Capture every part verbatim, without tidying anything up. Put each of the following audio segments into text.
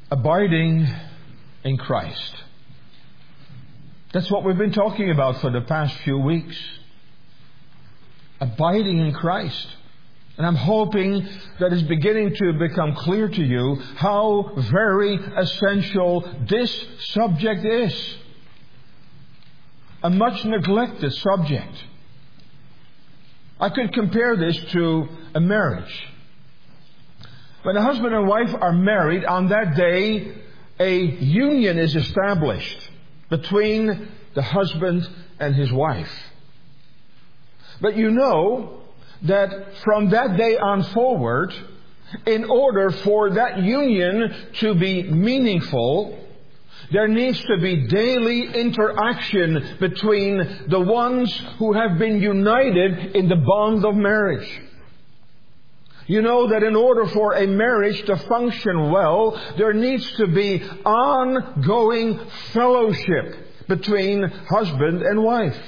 Abiding in Christ. That's what we've been talking about for the past few weeks. Abiding in Christ. And I'm hoping that it's beginning to become clear to you how very essential this subject is. A much neglected subject. I could compare this to a marriage. When a husband and wife are married, on that day, a union is established between the husband and his wife. But you know that from that day on forward, in order for that union to be meaningful, there needs to be daily interaction between the ones who have been united in the bond of marriage. You know that in order for a marriage to function well, there needs to be ongoing fellowship between husband and wife.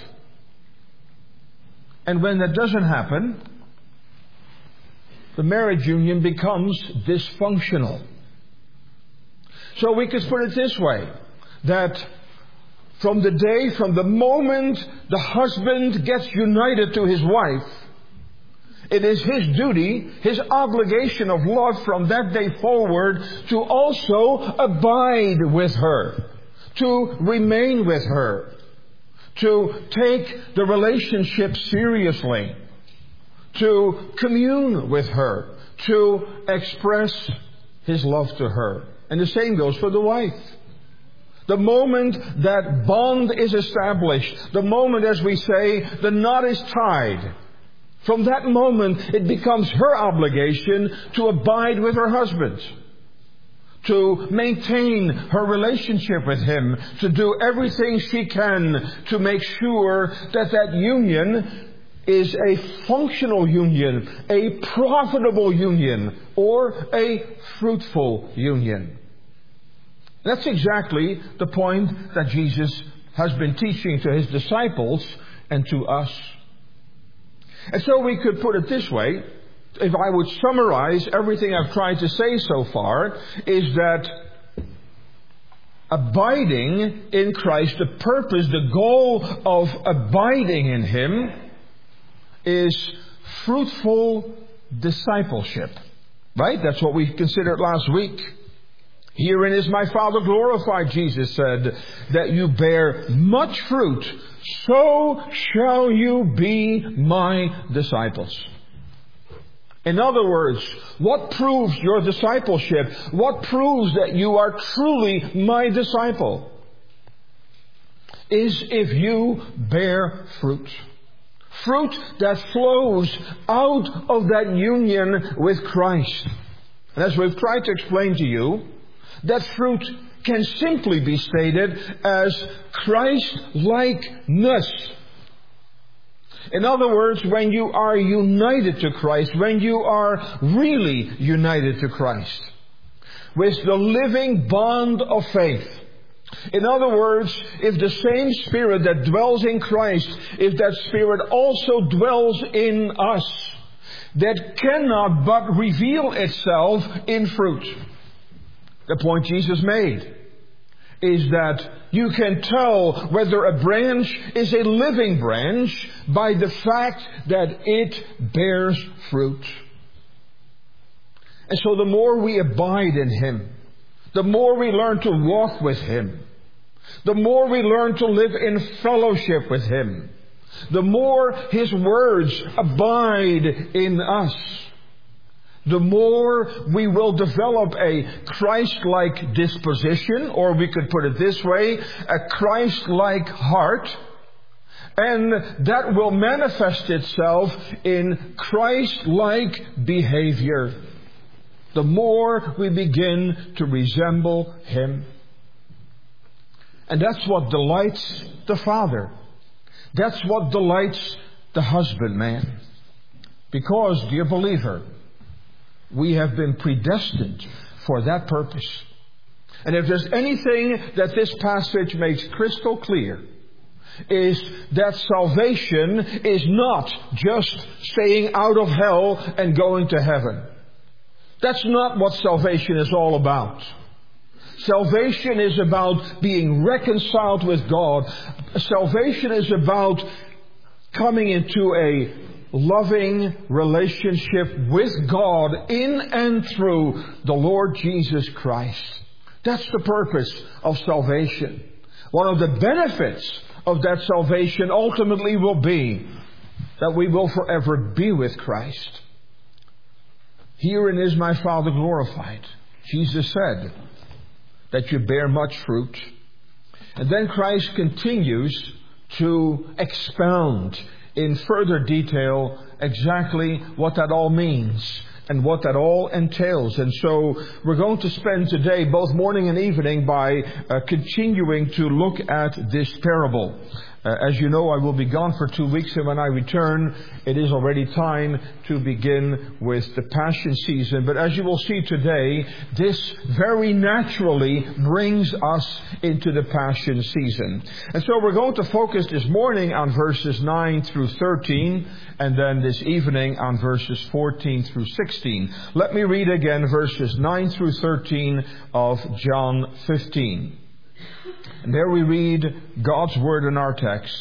And when that doesn't happen, the marriage union becomes dysfunctional. So we could put it this way, that from the day, from the moment the husband gets united to his wife, it is his duty, his obligation of love from that day forward to also abide with her, to remain with her, to take the relationship seriously, to commune with her, to express his love to her. And the same goes for the wife. The moment that bond is established, the moment, as we say, the knot is tied, from that moment it becomes her obligation to abide with her husband, to maintain her relationship with him, to do everything she can to make sure that that union is a functional union, a profitable union, or a fruitful union. That's exactly the point that Jesus has been teaching to his disciples and to us. And so we could put it this way, if I would summarize everything I've tried to say so far, is that abiding in Christ, the purpose, the goal of abiding in Him, is fruitful discipleship. Right? That's what we considered last week. Herein is my Father glorified, Jesus said, that you bear much fruit, so shall you be my disciples. In other words, what proves your discipleship? What proves that you are truly my disciple? Is if you bear fruit. Fruit that flows out of that union with Christ. And as we've tried to explain to you, that fruit can simply be stated as Christ-likeness. In other words, when you are united to Christ, when you are really united to Christ, with the living bond of faith. In other words, if the same Spirit that dwells in Christ, if that Spirit also dwells in us, that cannot but reveal itself in fruit. The point Jesus made is that you can tell whether a branch is a living branch by the fact that it bears fruit. And so the more we abide in Him, the more we learn to walk with Him, the more we learn to live in fellowship with Him, the more His words abide in us, the more we will develop a Christ-like disposition, or we could put it this way, a Christ-like heart, and that will manifest itself in Christ-like behavior. The more we begin to resemble Him. And that's what delights the Father. That's what delights the husbandman. Because, dear believer, we have been predestined for that purpose. And if there's anything that this passage makes crystal clear, is that salvation is not just staying out of hell and going to heaven. That's not what salvation is all about. Salvation is about being reconciled with God. Salvation is about coming into a loving relationship with God in and through the Lord Jesus Christ. That's the purpose of salvation. One of the benefits of that salvation ultimately will be that we will forever be with Christ. Herein is my Father glorified. Jesus said that you bear much fruit. And then Christ continues to expound in further detail exactly what that all means and what that all entails. And so we're going to spend today, both morning and evening, by uh, continuing to look at this parable. Uh, as you know, I will be gone for two weeks, and when I return, it is already time to begin with the Passion season. But as you will see today, this very naturally brings us into the Passion season. And so we're going to focus this morning on verses nine through thirteen, and then this evening on verses fourteen through sixteen. Let me read again verses nine through thirteen of John fifteen. And there we read God's Word in our text.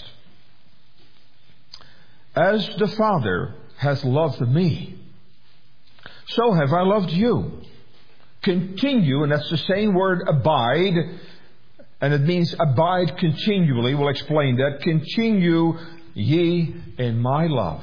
As the Father hath loved me, so have I loved you. Continue, and that's the same word, abide, and it means abide continually. We'll explain that. Continue ye in my love.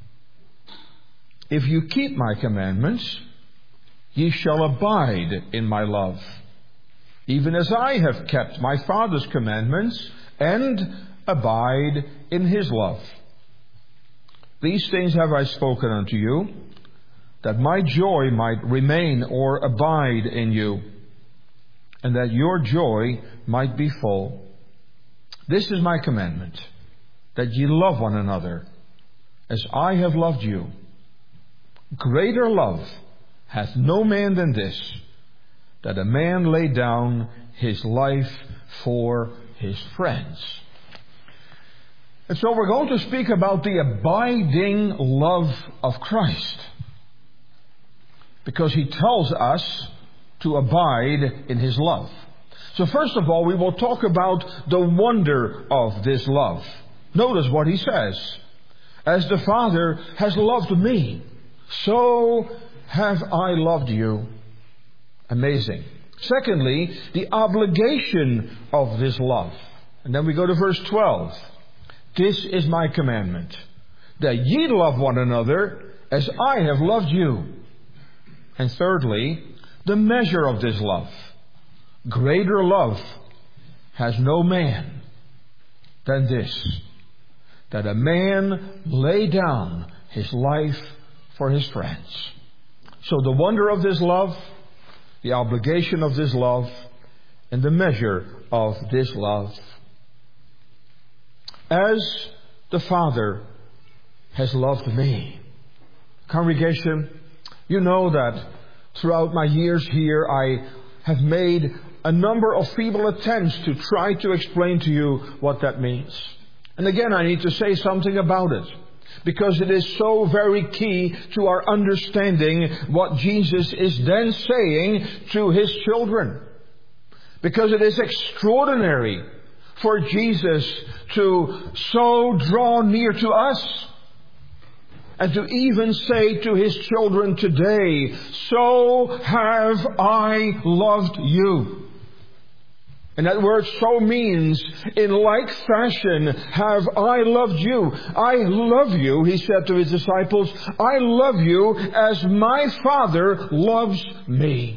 If you keep my commandments, ye shall abide in my love, even as I have kept my Father's commandments and abide in his love. These things have I spoken unto you, that my joy might remain or abide in you, and that your joy might be full. This is my commandment, that ye love one another, as I have loved you. Greater love hath no man than this, that a man lay down his life for his friends. And so we're going to speak about the abiding love of Christ, because he tells us to abide in his love. So first of all, we will talk about the wonder of this love. Notice what he says. As the Father has loved me, so have I loved you. Amazing. Secondly, the obligation of this love. And then we go to verse twelve. This is my commandment, that ye love one another as I have loved you. And thirdly, the measure of this love. Greater love has no man than this, that a man lay down his life for his friends. So the wonder of this love, the obligation of this love, and the measure of this love. As the Father has loved me. Congregation, you know that throughout my years here I have made a number of feeble attempts to try to explain to you what that means. And again, I need to say something about it, because it is so very key to our understanding what Jesus is then saying to his children. Because it is extraordinary for Jesus to so draw near to us, and to even say to his children today, so have I loved you. And that word so means, in like fashion have I loved you. I love you, he said to his disciples. I love you as my Father loves me.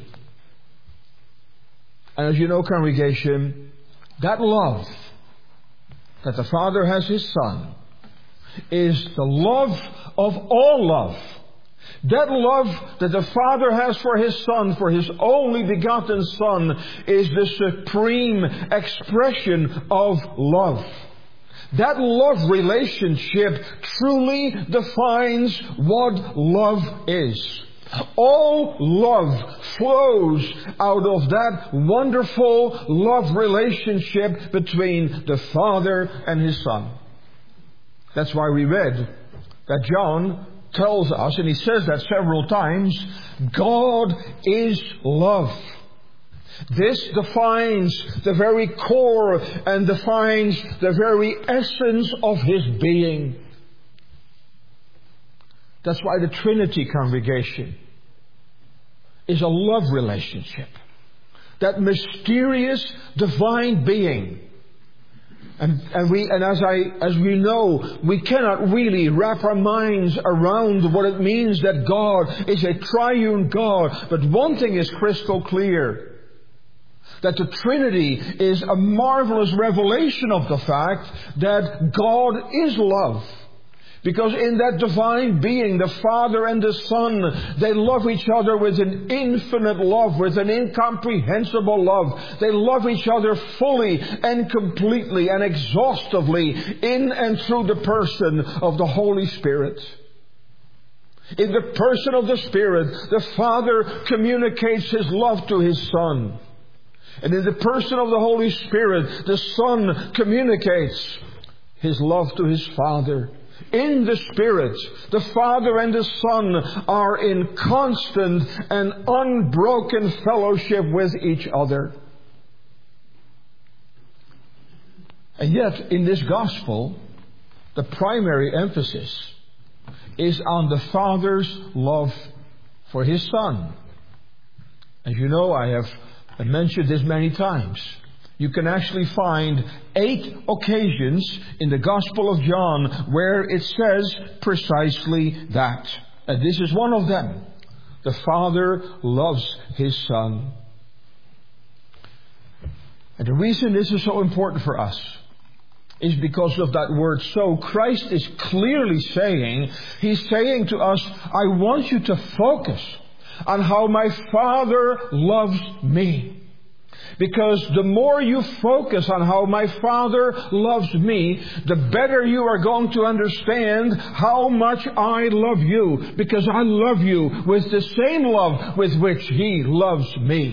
And as you know, congregation, that love that the Father has his Son is the love of all love. That love that the Father has for his Son, for his only begotten Son, is the supreme expression of love. That love relationship truly defines what love is. All love flows out of that wonderful love relationship between the Father and his Son. That's why we read that John tells us, and he says that several times, God is love. This defines the very core and defines the very essence of His being. That's why the Trinity congregation is a love relationship. That mysterious divine being. And, and we, and as I, as we know, we cannot really wrap our minds around what it means that God is a triune God. But one thing is crystal clear. That the Trinity is a marvelous revelation of the fact that God is love. Because in that divine being, the Father and the Son, they love each other with an infinite love, with an incomprehensible love. They love each other fully and completely and exhaustively in and through the person of the Holy Spirit. In the person of the Spirit, the Father communicates His love to His Son. And in the person of the Holy Spirit, the Son communicates His love to His Father. In the Spirit, the Father and the Son are in constant and unbroken fellowship with each other. And yet, in this gospel, the primary emphasis is on the Father's love for His Son. As you know, I have mentioned this many times. You can actually find eight occasions in the Gospel of John where it says precisely that. And this is one of them. The Father loves His Son. And the reason this is so important for us is because of that word so. Christ is clearly saying, He's saying to us, I want you to focus on how my Father loves me. Because the more you focus on how my Father loves me, the better you are going to understand how much I love you. Because I love you with the same love with which He loves me.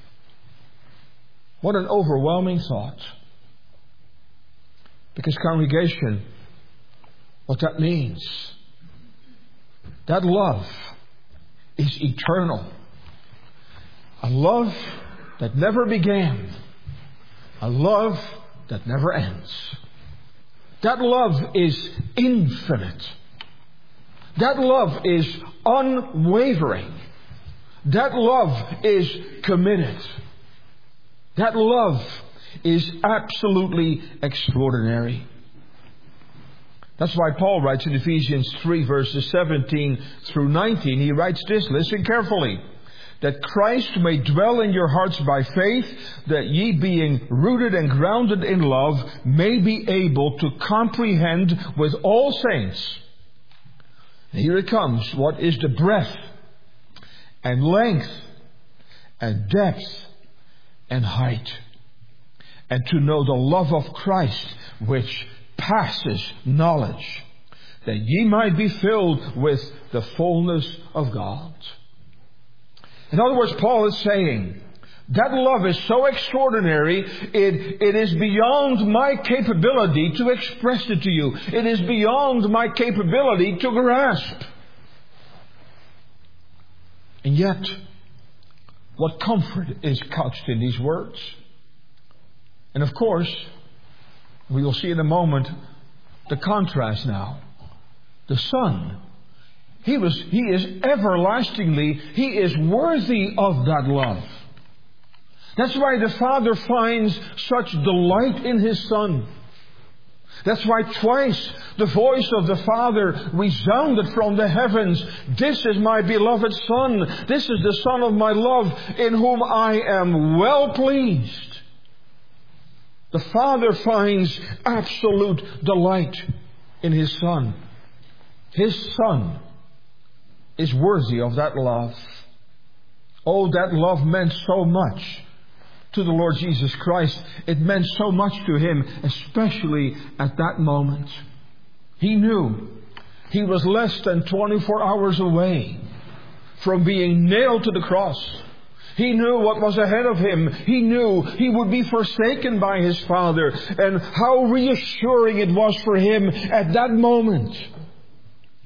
What an overwhelming thought. Because congregation, what that means, that love is eternal. A love that never began. A love that never ends. That love is infinite. That love is unwavering. That love is committed. That love is absolutely extraordinary. That's why Paul writes in Ephesians three verses seventeen through nineteen. He writes this, listen carefully. That Christ may dwell in your hearts by faith, that ye being rooted and grounded in love, may be able to comprehend with all saints. And here it comes. What is the breadth and length and depth and height? And to know the love of Christ, which passes knowledge, that ye might be filled with the fullness of God. In other words, Paul is saying, that love is so extraordinary, it, it is beyond my capability to express it to you. It is beyond my capability to grasp. And yet, what comfort is couched in these words? And of course, we will see in a moment the contrast now. The Son. He was, He is everlastingly, He is worthy of that love. That's why the Father finds such delight in His Son. That's why twice the voice of the Father resounded from the heavens. This is my beloved Son. This is the Son of my love, in whom I am well pleased. The Father finds absolute delight in His Son. His Son is worthy of that love. Oh, that love meant so much to the Lord Jesus Christ. It meant so much to Him, especially at that moment. He knew He was less than twenty-four hours away from being nailed to the cross. He knew what was ahead of Him. He knew He would be forsaken by His Father. And how reassuring it was for Him at that moment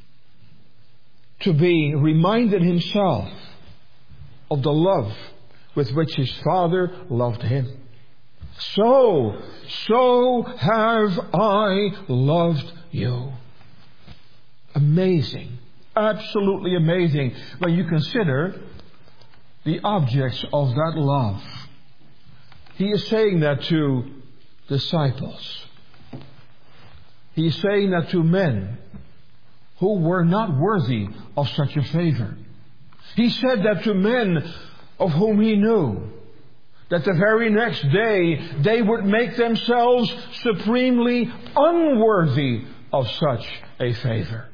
to be reminded Himself of the love with which his Father loved him. So, so have I loved you. Amazing. Absolutely amazing when you consider the objects of that love. He is saying that to disciples. He is saying that to men who were not worthy of such a favor. He said that to men of whom he knew that the very next day they would make themselves supremely unworthy of such a favor.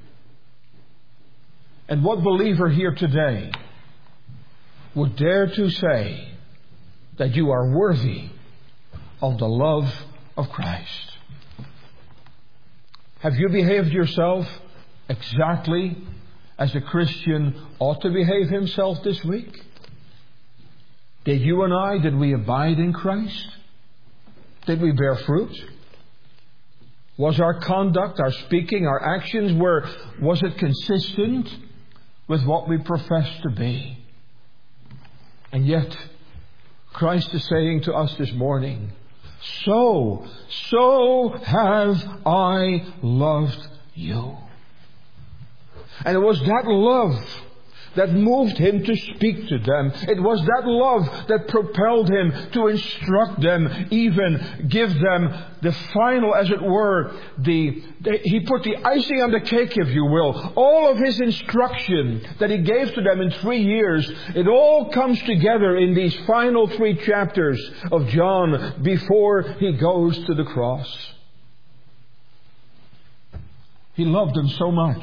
And what believer here today would dare to say that you are worthy of the love of Christ? Have you behaved yourself exactly as a Christian ought to behave himself this week? Did you and I, did we abide in Christ? Did we bear fruit? Was our conduct, our speaking, our actions, were, was it consistent with what we profess to be? And yet, Christ is saying to us this morning, So, so have I loved you. And it was that love that moved him to speak to them. It was that love that propelled him to instruct them, even give them the final, as it were, the, the he put the icing on the cake, if you will. All of his instruction that he gave to them in three years, it all comes together in these final three chapters of John before he goes to the cross. He loved them so much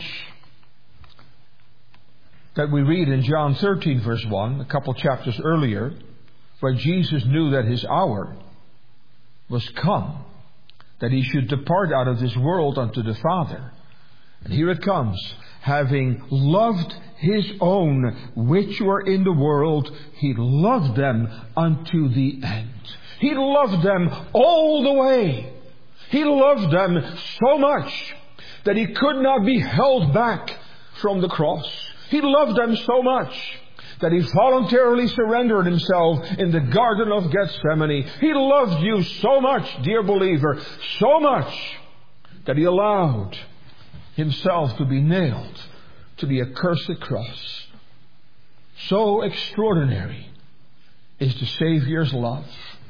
that we read in John thirteen verse one, a couple chapters earlier, where Jesus knew that his hour was come, that he should depart out of this world unto the Father. And here it comes. Having loved his own which were in the world, he loved them unto the end. He loved them all the way. He loved them so much that he could not be held back from the cross. He loved them so much that he voluntarily surrendered himself in the Garden of Gethsemane. He loved you so much, dear believer, so much that he allowed himself to be nailed to the accursed cross. So extraordinary is the Savior's love.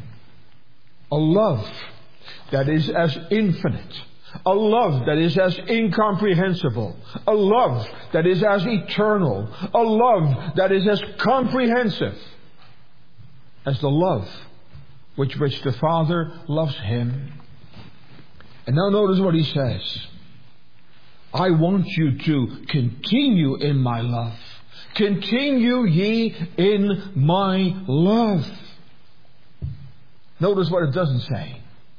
A love that is as infinite, a love that is as incomprehensible. A love that is as eternal. A love that is as comprehensive as the love with which the Father loves him. And now notice what he says. I want you to continue in my love. Continue ye in my love. Notice what it doesn't say.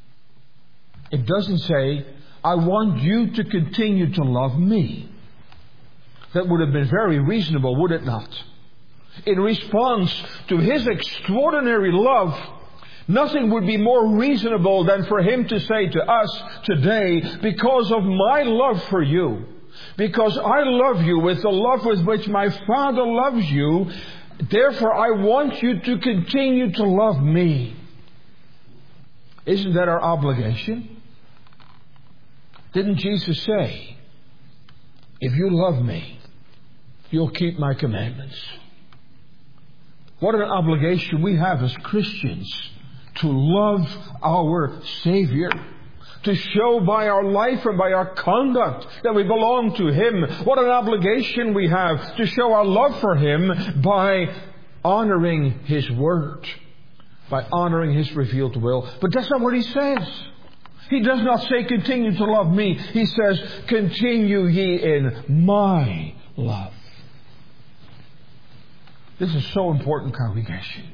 It doesn't say, I want you to continue to love me. That would have been very reasonable, would it not? In response to his extraordinary love, nothing would be more reasonable than for him to say to us today, because of my love for you, because I love you with the love with which my Father loves you, therefore I want you to continue to love me. Isn't that our obligation? Didn't Jesus say, if you love me, you'll keep my commandments? What an obligation we have as Christians to love our Savior, to show by our life and by our conduct that we belong to him. What an obligation we have to show our love for him by honoring his word, by honoring his revealed will. But that's not what he says. He does not say continue to love me. He says continue ye in my love. This is so important, congregation.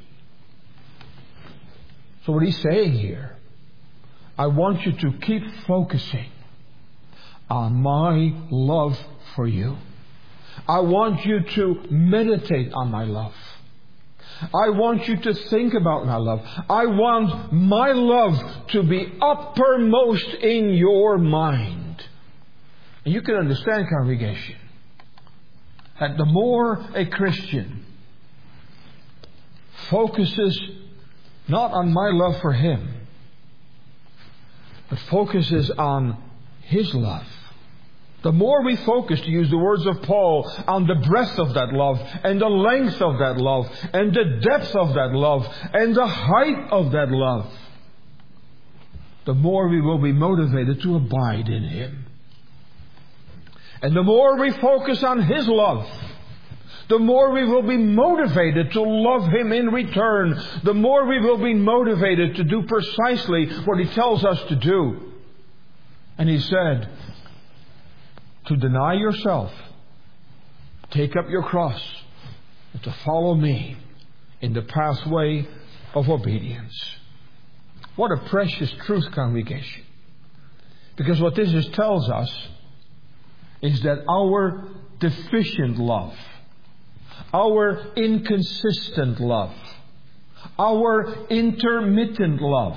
So what he's saying here, I want you to keep focusing on my love for you. I want you to meditate on my love. I want you to think about my love. I want my love to be uppermost in your mind. And you can understand, congregation, that the more a Christian focuses not on my love for Him, but focuses on His love. The more we focus, to use the words of Paul, on the breadth of that love, and the length of that love, and the depth of that love, and the height of that love, the more we will be motivated to abide in Him. And the more we focus on His love, the more we will be motivated to love Him in return. The more we will be motivated to do precisely what He tells us to do. And He said, to deny yourself, take up your cross, and to follow Me in the pathway of obedience. What a precious truth, congregation. Because what this is tells us is that our deficient love, our inconsistent love, our intermittent love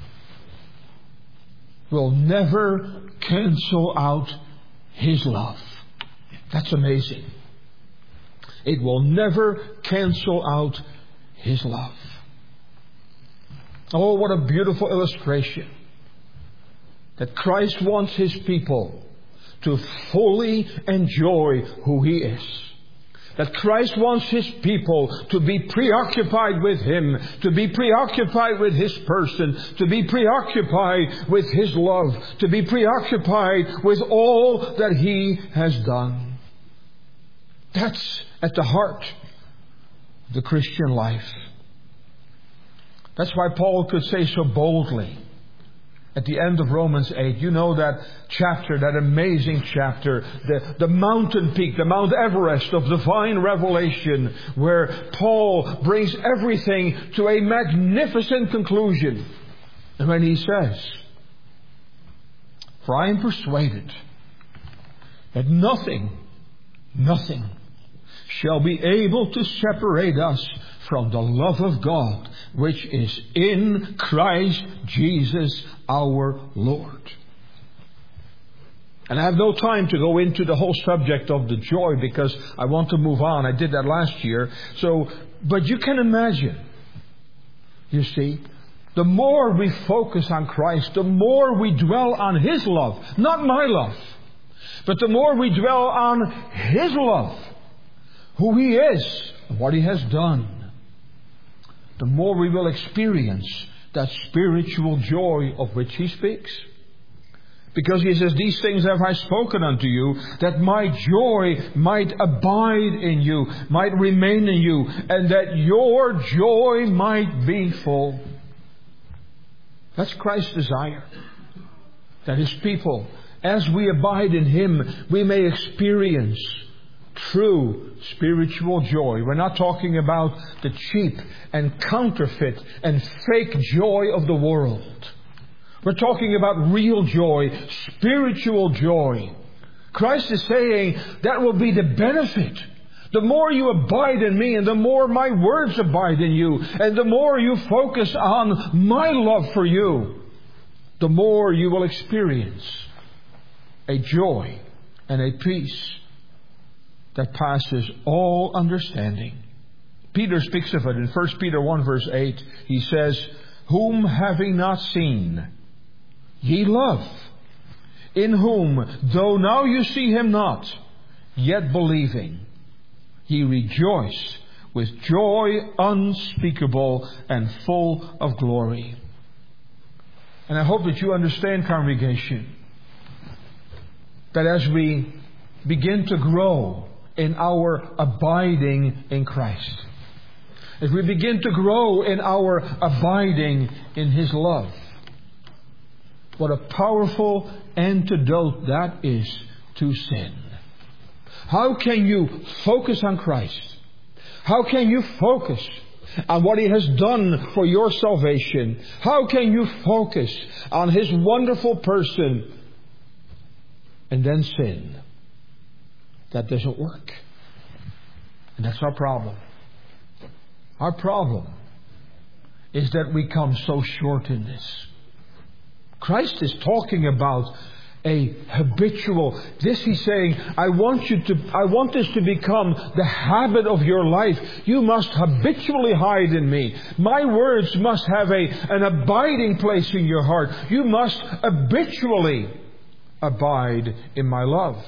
will never cancel out His love. That's amazing. It will never cancel out His love. Oh, what a beautiful illustration that Christ wants His people to fully enjoy who He is. That Christ wants His people to be preoccupied with Him, to be preoccupied with His person, to be preoccupied with His love, to be preoccupied with all that He has done. That's at the heart of the Christian life. That's why Paul could say so boldly at the end of Romans eight, you know that chapter, that amazing chapter, the, the mountain peak, the Mount Everest of divine revelation, where Paul brings everything to a magnificent conclusion. And when he says, for I am persuaded that nothing, nothing shall be able to separate us from the love of God, which is in Christ Jesus our Lord. And I have no time to go into the whole subject of the joy because I want to move on. I did that last year. So, but you can imagine, you see, the more we focus on Christ, the more we dwell on His love, not my love, but the more we dwell on His love, who He is, and what He has done, the more we will experience that spiritual joy of which He speaks. Because He says, these things have I spoken unto you, that my joy might abide in you, might remain in you, and that your joy might be full. That's Christ's desire. That His people, as we abide in Him, we may experience true spiritual joy. We're not talking about the cheap and counterfeit and fake joy of the world. We're talking about real joy, spiritual joy. Christ is saying that will be the benefit. The more you abide in Me and the more my words abide in you and the more you focus on my love for you, the more you will experience a joy and a peace that passes all understanding. Peter speaks of it in First Peter one verse eight. He says, whom having not seen, ye love, in whom, though now you see Him not, yet believing, ye rejoice with joy unspeakable and full of glory. And I hope that you understand, congregation, that as we begin to grow in our abiding in Christ, as we begin to grow in our abiding in His love, what a powerful antidote that is to sin. How can you focus on Christ? How can you focus on what He has done for your salvation? How can you focus on His wonderful person and then sin? That doesn't work. And that's our problem. Our problem is that we come so short in this. Christ is talking about a habitual. This he's saying, I want you to, I want this to become the habit of your life. You must habitually hide in me. My words must have a, an abiding place in your heart. You must habitually abide in my love.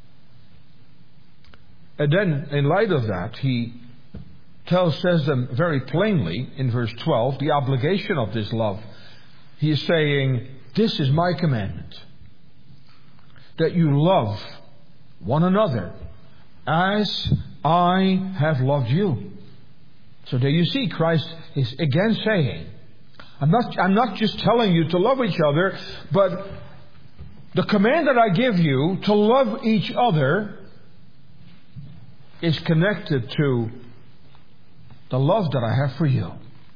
And then, in light of that, he tells, says them very plainly in verse twelve, the obligation of this love. He is saying, this is my commandment, that you love one another as I have loved you. So there you see, Christ is again saying, I'm not, I'm not just telling you to love each other, but the command that I give you to love each other is connected to the love that I have for you.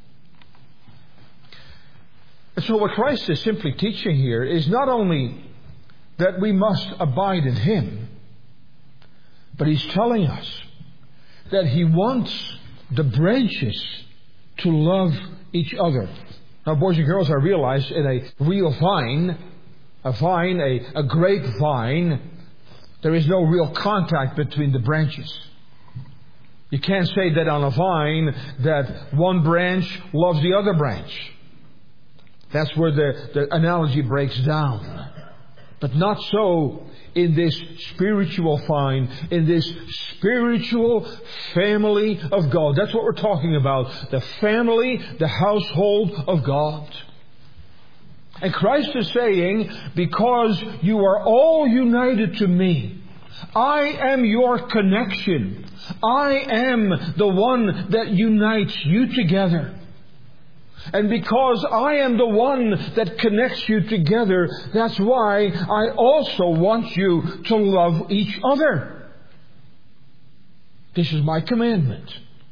And so what Christ is simply teaching here is not only that we must abide in Him, but He's telling us that He wants the branches to love each other. Now, boys and girls, I realize in a real vine, a vine, a, a grapevine, there is no real contact between the branches. You can't say that on a vine that one branch loves the other branch. That's where the, the analogy breaks down. But not so in this spiritual vine, in this spiritual family of God. That's what we're talking about. The family, the household of God. And Christ is saying, because you are all united to me, I am your connection. I am the one that unites you together. And because I am the one that connects you together, that's why I also want you to love each other. This is my commandment.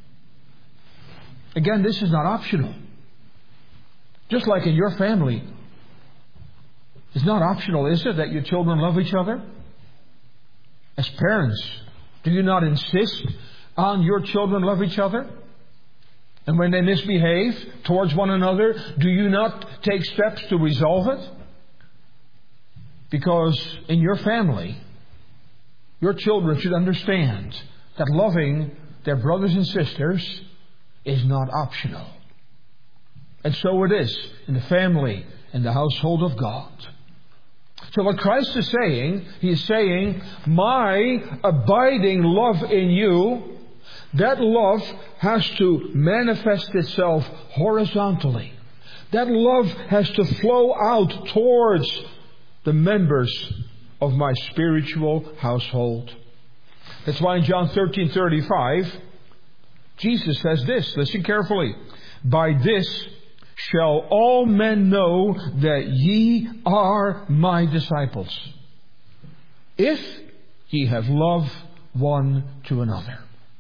Again, this is not optional. Just like in your family, it's not optional, is it, that your children love each other? As parents, do you not insist on your children love each other? And when they misbehave towards one another, do you not take steps to resolve it? Because in your family, your children should understand that loving their brothers and sisters is not optional. And so it is in the family and the household of God. So what Christ is saying, He is saying, my abiding love in you, that love has to manifest itself horizontally. That love has to flow out towards the members of my spiritual household. That's why in John thirteen thirty-five, Jesus says this. Listen carefully. By this shall all men know that ye are my disciples, if ye have love one to another.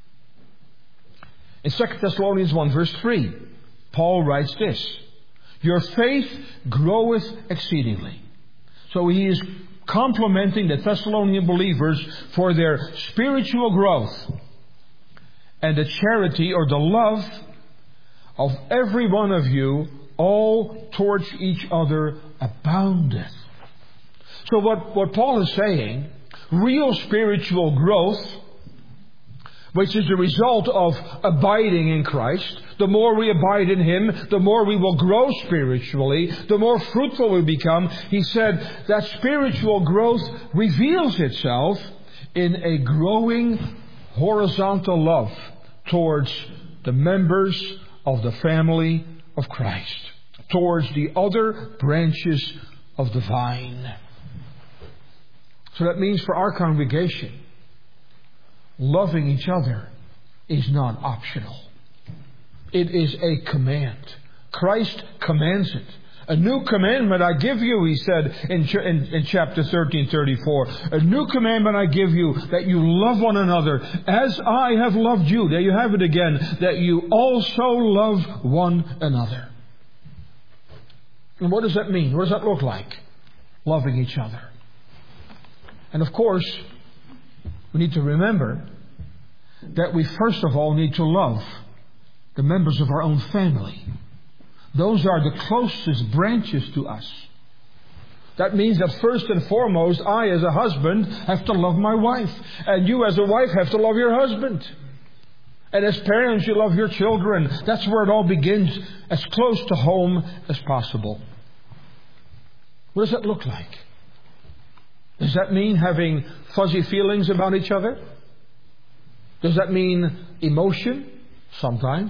In Second Thessalonians one verse three, Paul writes this, your faith groweth exceedingly. So he is complimenting the Thessalonian believers for their spiritual growth. And the charity or the love of every one of you all towards each other aboundeth. So what, what Paul is saying, real spiritual growth, which is the result of abiding in Christ. The more we abide in Him, the more we will grow spiritually, the more fruitful we become. He said that spiritual growth reveals itself in a growing horizontal love towards the members of the family of Christ, towards the other branches of the vine. So that means for our congregation, loving each other is not optional. It is a command. Christ commands it. A new commandment I give you, He said in, ch- in, in chapter thirteen thirty-four. A new commandment I give you, that you love one another as I have loved you. There you have it again. That you also love one another. And what does that mean? What does that look like? Loving each other. And of course, we need to remember that we first of all need to love the members of our own family. Those are the closest branches to us. That means that first and foremost, I as a husband have to love my wife. And you as a wife have to love your husband. And as parents, you love your children. That's where it all begins, as close to home as possible. What does that look like? Does that mean having fuzzy feelings about each other? Does that mean emotion? Sometimes.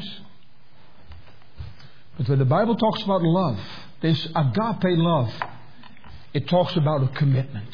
But when the Bible talks about love, this agape love, it talks about a commitment.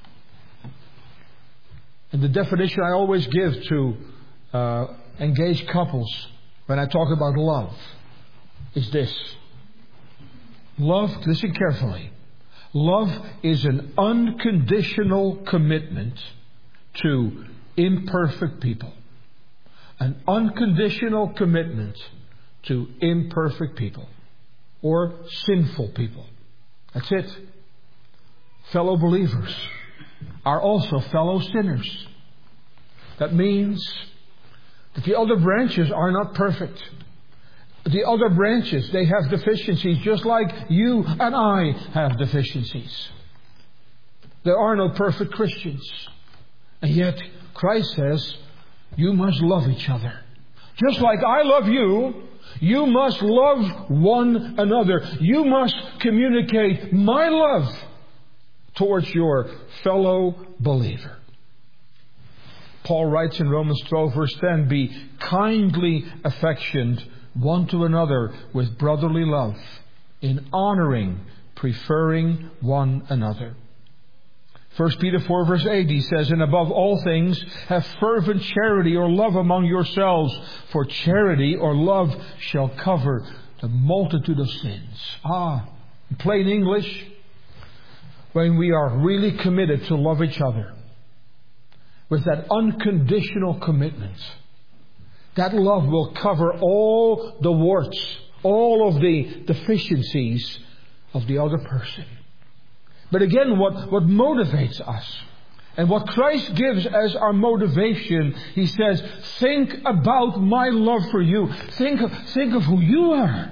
And the definition I always give to uh, engaged couples when I talk about love is this. Love, listen carefully. Love is an unconditional commitment to imperfect people. An unconditional commitment to imperfect people. Or sinful people. That's it. Fellow believers are also fellow sinners. That means that the other branches are not perfect. The other branches, they have deficiencies just like you and I have deficiencies. There are no perfect Christians. And yet Christ says, you must love each other. Just like I love you, you must love one another. You must communicate my love towards your fellow believer. Paul writes in Romans twelve verse ten, be kindly affectioned one to another with brotherly love, in honoring, preferring one another. First Peter four verse eight, he says, and above all things, have fervent charity or love among yourselves, for charity or love shall cover the multitude of sins. Ah, in plain English, when we are really committed to love each other, with that unconditional commitment, that love will cover all the warts, all of the deficiencies of the other person. But again, what, what motivates us, and what Christ gives as our motivation, He says, think about my love for you. Think of, think of who you are.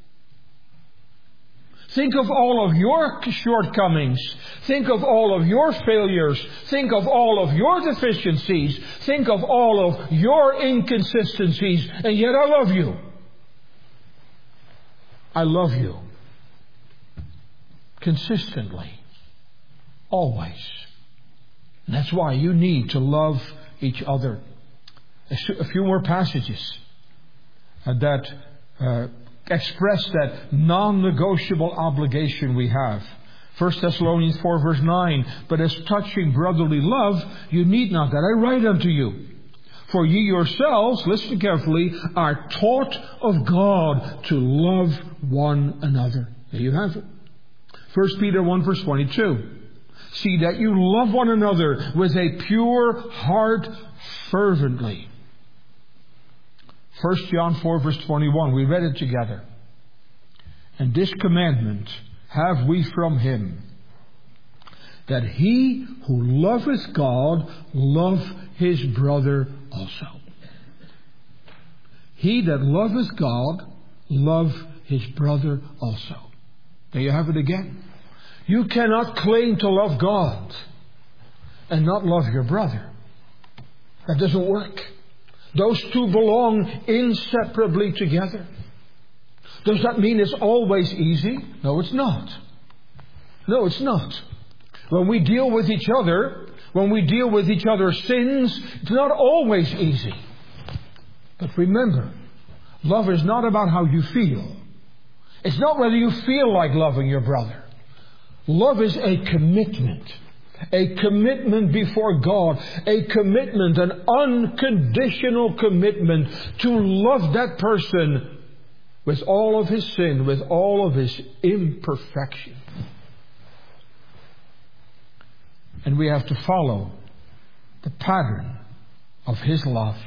Think of all of your shortcomings. Think of all of your failures. Think of all of your deficiencies. Think of all of your inconsistencies. And yet I love you. I love you. Consistently. Always. And that's why you need to love each other. A few more passages that uh, express that non-negotiable obligation we have. First Thessalonians four verse nine, but as touching brotherly love, you need not that I write unto you. For ye yourselves, listen carefully, are taught of God to love one another. There you have it. First Peter one verse twenty-two. See that you love one another with a pure heart fervently. First John four verse twenty-one. We read it together. And this commandment have we from Him, that he who loveth God love his brother also. He that loveth God love his brother also. There you have it again. You cannot claim to love God and not love your brother. That doesn't work. Those two belong inseparably together. Does that mean it's always easy? No, it's not. No, it's not. When we deal with each other, when we deal with each other's sins, it's not always easy. But remember, love is not about how you feel. It's not whether you feel like loving your brother. Love is a commitment. A commitment before God. A commitment, an unconditional commitment to love that person with all of his sin, with all of his imperfection. And we have to follow the pattern of His love.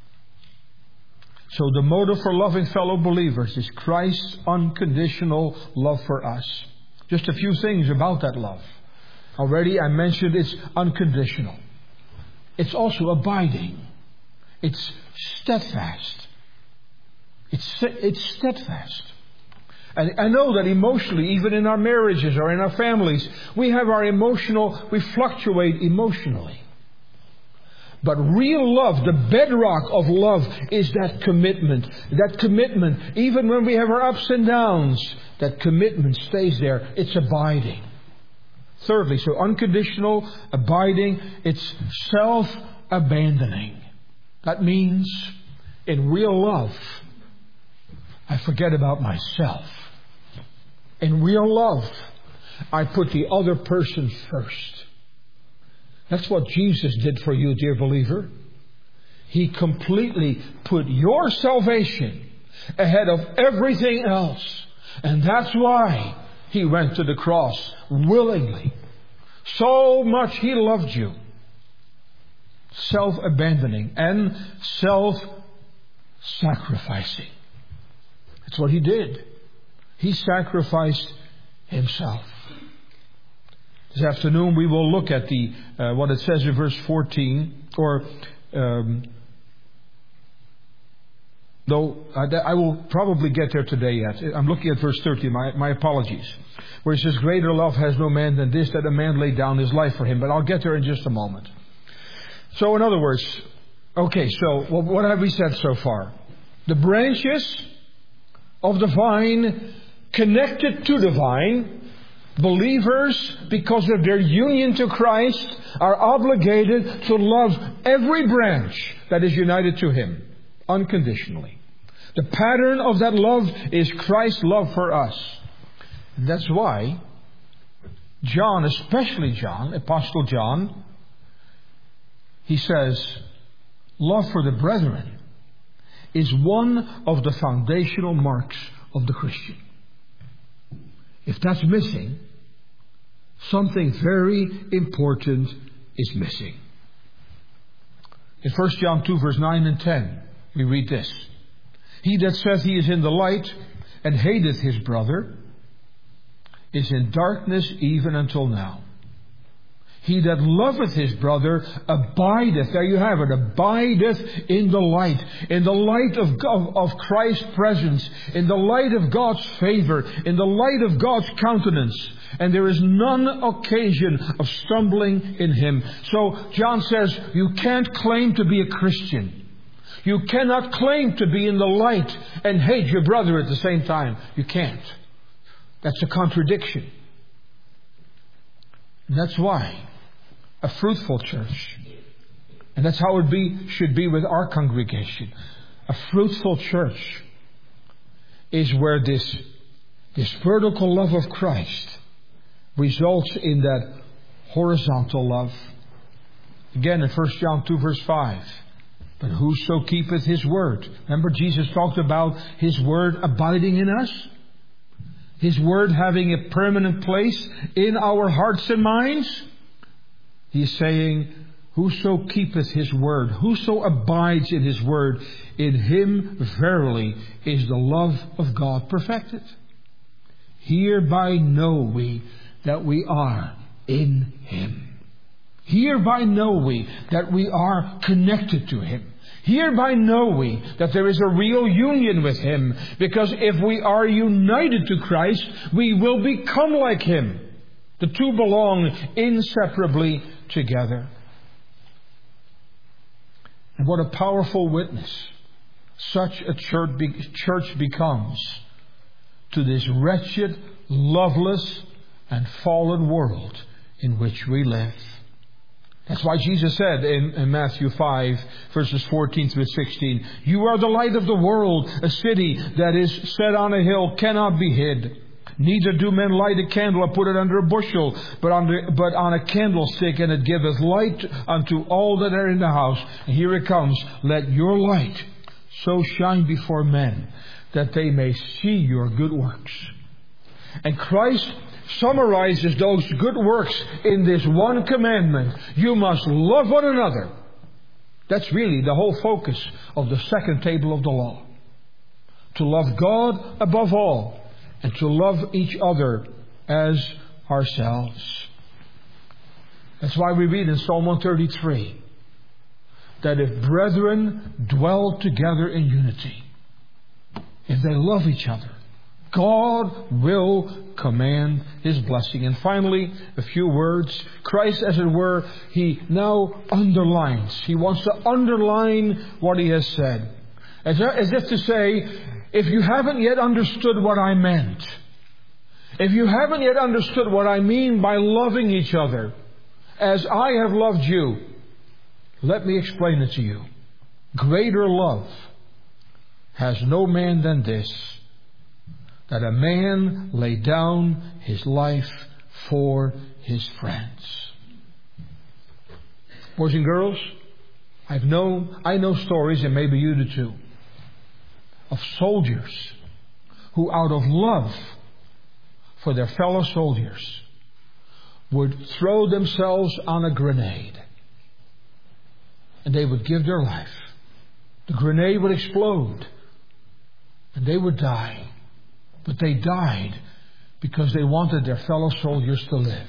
So the motive for loving fellow believers is Christ's unconditional love for us. Just a few things about that love. Already I mentioned it's unconditional. It's also abiding. It's steadfast. It's, it's steadfast. And I know that emotionally, even in our marriages or in our families, we have our emotional, we fluctuate emotionally. But real love, the bedrock of love, is that commitment. That commitment, even when we have our ups and downs, that commitment stays there. It's abiding. Thirdly, so unconditional, abiding, it's self-abandoning. That means, in real love, I forget about myself. In real love, I put the other person first. That's what Jesus did for you, dear believer. He completely put your salvation ahead of everything else. And that's why He went to the cross willingly. So much He loved you. Self-abandoning and self-sacrificing. That's what He did. He sacrificed Himself. This afternoon we will look at the uh, what it says in verse fourteen, or um, though I, I will probably get there today yet. I'm looking at verse thirteen. My, my apologies, where it says, "Greater love has no man than this, that a man laid down his life for him." But I'll get there in just a moment. So, in other words, okay. So, what have we said so far? The branches of the vine, connected to the vine. Believers, because of their union to Christ, are obligated to love every branch that is united to Him, unconditionally. The pattern of that love is Christ's love for us. And that's why John, especially John, Apostle John, he says, love for the brethren is one of the foundational marks of the Christian. If that's missing, something very important is missing. In First John two, verse nine and ten, we read this. "He that saith he is in the light, and hateth his brother, is in darkness even until now. He that loveth his brother abideth," there you have it, abideth in the light, in the light of God, of Christ's presence, in the light of God's favor, in the light of God's countenance. And there is none occasion of stumbling in Him. So John says, you can't claim to be a Christian. You cannot claim to be in the light and hate your brother at the same time. You can't. That's a contradiction. And that's why a fruitful church, and that's how it be should be with our congregation. A fruitful church is where this, this vertical love of Christ results in that horizontal love. Again in First John two, verse five. "But whoso keepeth His word." Remember, Jesus talked about His word abiding in us. His word having a permanent place in our hearts and minds. He's saying, whoso keepeth His word, whoso abides in His word, in him verily is the love of God perfected. Hereby know we that we are in Him. Hereby know we that we are connected to Him. Hereby know we that there is a real union with Him, because if we are united to Christ, we will become like Him. The two belong inseparably together. And what a powerful witness such a church, be- church becomes to this wretched, loveless, and fallen world in which we live. That's why Jesus said in, in Matthew five, verses fourteen through sixteen, "You are the light of the world. A city that is set on a hill cannot be hid. Neither do men light a candle and put it under a bushel, but on, the, but on a candlestick, and it giveth light unto all that are in the house." And here it comes. "Let your light so shine before men, that they may see your good works." And Christ summarizes those good works in this one commandment. You must love one another. That's really the whole focus of the second table of the law. To love God above all, and to love each other as ourselves. That's why we read in Psalm one thirty-three that if brethren dwell together in unity, if they love each other, God will command His blessing. And finally, a few words. Christ, as it were, He now underlines. He wants to underline what He has said. As, as if to say, if you haven't yet understood what I meant, if you haven't yet understood what I mean by loving each other as I have loved you, let me explain it to you. Greater love has no man than this, that a man lay down his life for his friends. Boys and girls, I've known, I know stories, and maybe you do too, of soldiers who out of love for their fellow soldiers would throw themselves on a grenade. And they would give their life. The grenade would explode. And they would die. But they died because they wanted their fellow soldiers to live.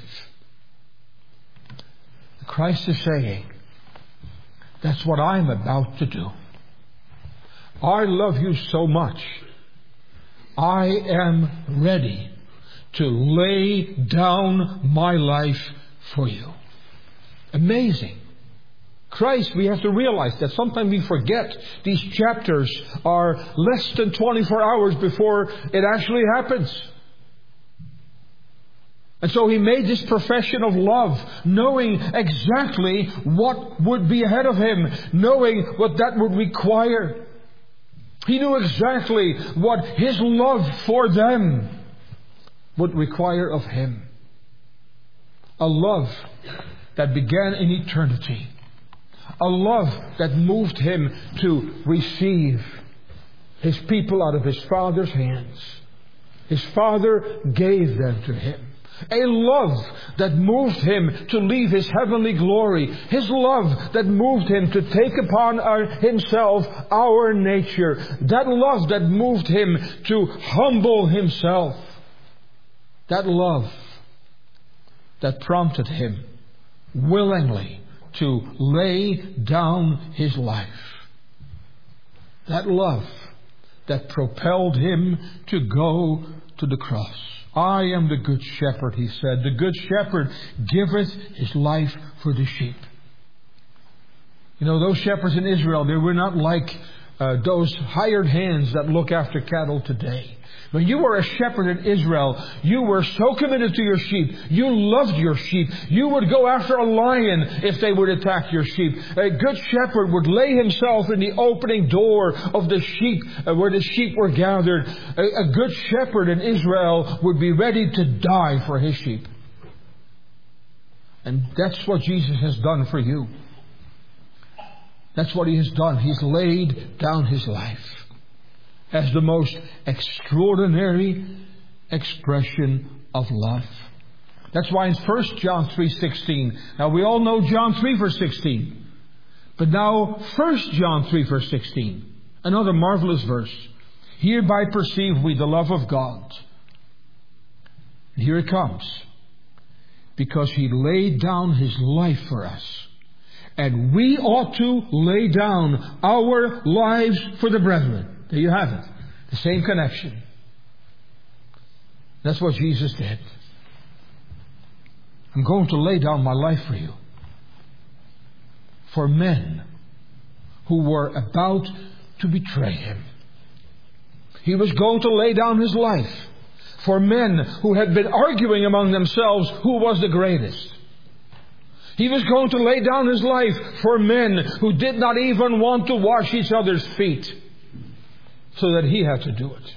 Christ is saying, that's what I'm about to do. I love you so much. I am ready to lay down my life for you. Amazing. Christ, we have to realize that sometimes we forget these chapters are less than twenty-four hours before it actually happens. And so He made this profession of love, knowing exactly what would be ahead of Him, knowing what that would require. He knew exactly what His love for them would require of Him. A love that began in eternity. A love that moved Him to receive His people out of His Father's hands. His Father gave them to Him. A love that moved Him to leave His heavenly glory. His love that moved Him to take upon our, Himself our nature. That love that moved Him to humble Himself. That love that prompted Him willingly to lay down His life. That love that propelled Him to go to the cross. I am the good shepherd, He said. The good shepherd giveth his life for the sheep. You know, those shepherds in Israel, they were not like uh, those hired hands that look after cattle today. When you were a shepherd in Israel, you were so committed to your sheep. You loved your sheep. You would go after a lion if they would attack your sheep. A good shepherd would lay himself in the opening door of the sheep uh, where the sheep were gathered. A, a good shepherd in Israel would be ready to die for his sheep. And that's what Jesus has done for you. That's what He has done. He's laid down His life as the most extraordinary expression of love. That's why in First John three sixteen, now we all know John three verse sixteen, but now First John three verse sixteen, another marvelous verse. Hereby perceive we the love of God. And here it comes. Because He laid down His life for us. And we ought to lay down our lives for the brethren. There you have it. The same connection. That's what Jesus did. I'm going to lay down my life for you. For men who were about to betray Him. He was going to lay down His life for men who had been arguing among themselves who was the greatest. He was going to lay down His life for men who did not even want to wash each other's feet, so that He had to do it.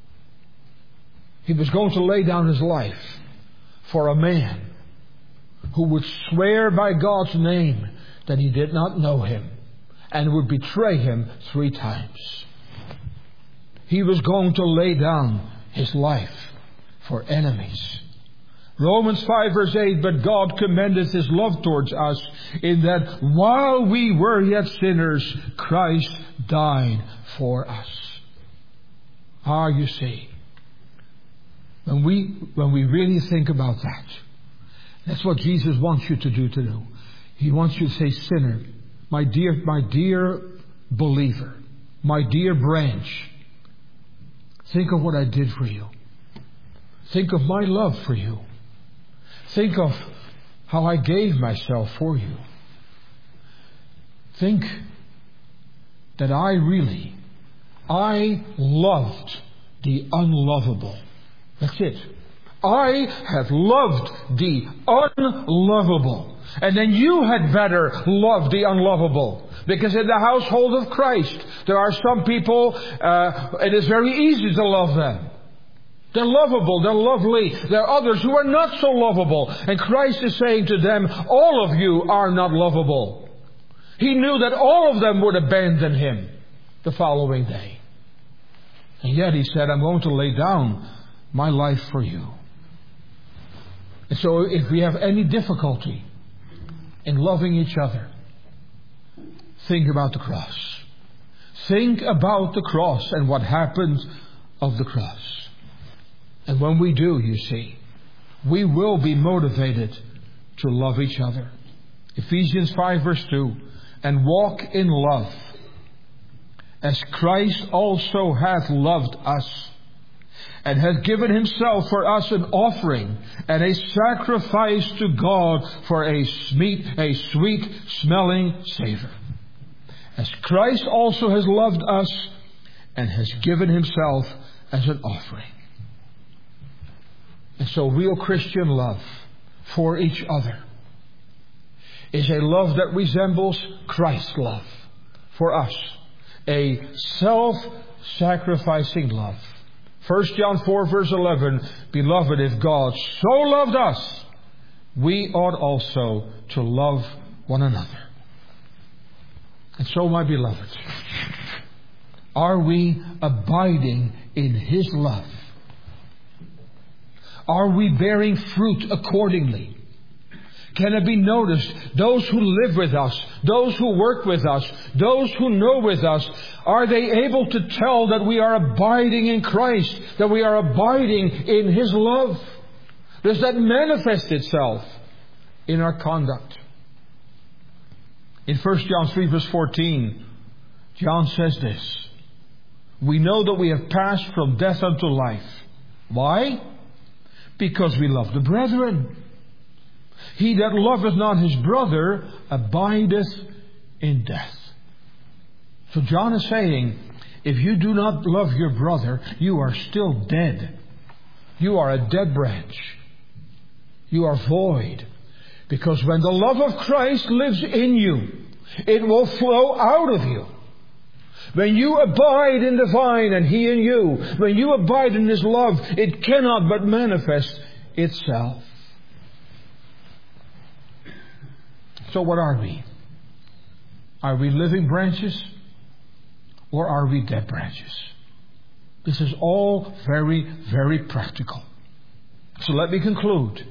He was going to lay down His life for a man who would swear by God's name that he did not know Him and would betray Him three times. He was going to lay down His life for enemies. Romans five verse eight, but God commendeth His love towards us in that while we were yet sinners, Christ died for us. Ah, you see, when we, when we really think about that, that's what Jesus wants you to do to do. He wants you to say, sinner, my dear, my dear believer, my dear branch, Think of what I did for you. Think of my love for you. Think of how I gave myself for you. Think that I really, I loved the unlovable. That's it. I have loved the unlovable. And then you had better love the unlovable. Because in the household of Christ, there are some people, uh, it is very easy to love them. They're lovable, they're lovely. There are others who are not so lovable. And Christ is saying to them, all of you are not lovable. He knew that all of them would abandon Him the following day. And yet He said, I'm going to lay down my life for you. And so if we have any difficulty in loving each other, think about the cross. Think about the cross and what happened of the cross. And when we do, you see, we will be motivated to love each other. Ephesians five verse two, and walk in love, as Christ also hath loved us, and hath given Himself for us an offering and a sacrifice to God for a sweet, a sweet smelling savor. As Christ also has loved us and has given Himself as an offering. And so real Christian love for each other is a love that resembles Christ's love for us. A self-sacrificing love. First John four verse eleven, Beloved, if God so loved us, we ought also to love one another. And so, my beloved, are we abiding in His love? Are we bearing fruit accordingly? Can it be noticed, those who live with us, those who work with us, those who know with us, are they able to tell that we are abiding in Christ, that we are abiding in His love? Does that manifest itself in our conduct? In First John three verse fourteen, John says this, we know that we have passed from death unto life. Why? Because we love the brethren. He that loveth not his brother abideth in death. So John is saying, if you do not love your brother, you are still dead. You are a dead branch. You are void. Because when the love of Christ lives in you, it will flow out of you. When you abide in the vine and He in you, when you abide in His love, it cannot but manifest itself. So what are we? Are we living branches or are we dead branches? This is all very, very practical. So let me conclude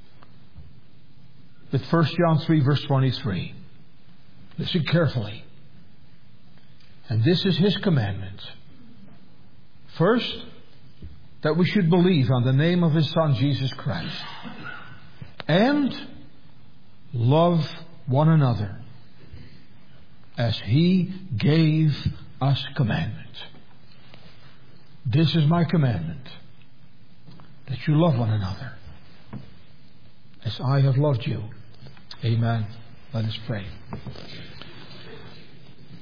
with First John three verse twenty-three. Listen carefully. And this is His commandment. First, that we should believe on the name of His Son Jesus Christ. And love one another as He gave us commandment. This is my commandment, that you love one another as I have loved you. Amen. Let us pray.